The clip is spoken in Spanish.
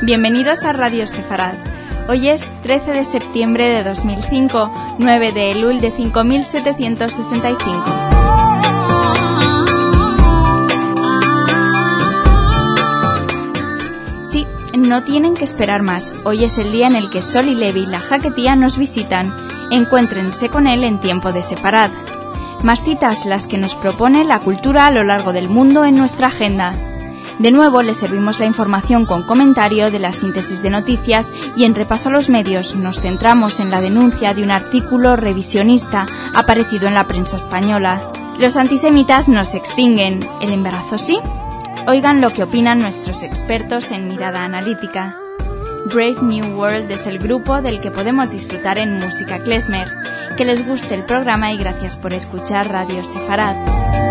Bienvenidos a Radio Sefarad. Hoy es 13 de septiembre de 2005, 9 de Elul de 5765. Sí, no tienen que esperar más. Hoy es el día en el que Sol y Levi, la Jaquetía, nos visitan. Encuéntrense con él en tiempo de Sefarad. Más citas las que nos propone la cultura a lo largo del mundo en nuestra agenda. De nuevo les servimos la información con comentario de la síntesis de noticias y en repaso a los medios nos centramos en la denuncia de un artículo revisionista aparecido en la prensa española. Los antisemitas no se extinguen, ¿el embarazo sí? Oigan lo que opinan nuestros expertos en mirada analítica. Brave New World es el grupo del que podemos disfrutar en Música Klezmer. Que les guste el programa y gracias por escuchar Radio Sefarad.